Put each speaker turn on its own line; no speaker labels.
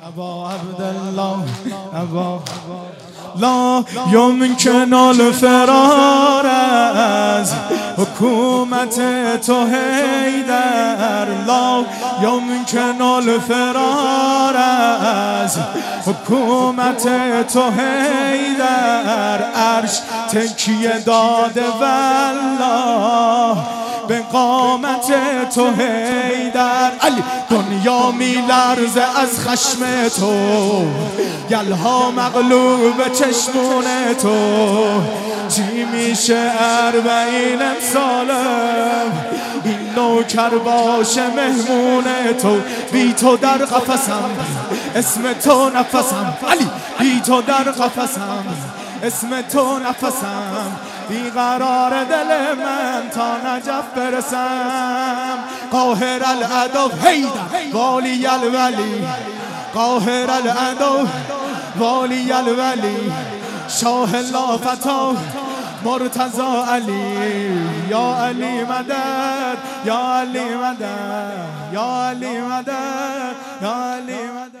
ابا عبدالله ابا لا یمکن الفرار از حکومت تو حیدر، لا یمکن الفرار از حکومت تو حیدر. عرش تکیه داده والله به قامت تو حیدر. علی دنیا میلرزه از خشم تو، گلها مغلوب چشمون تو. چی میشه 40 امساله این نوکر باشه مهمون تو. بی تو در قفسم اسم تو نفسم، علی بی تو در قفسم اسم تو نفسم. بیقرار دل من تا نجف برسم. قاهر العدو حیدر والی الولی، قاهر العدو والی الولی، شاه لافتا مرتضی علی. یا علی مدد یا علی مدد یا علی مدد یا علی مدد.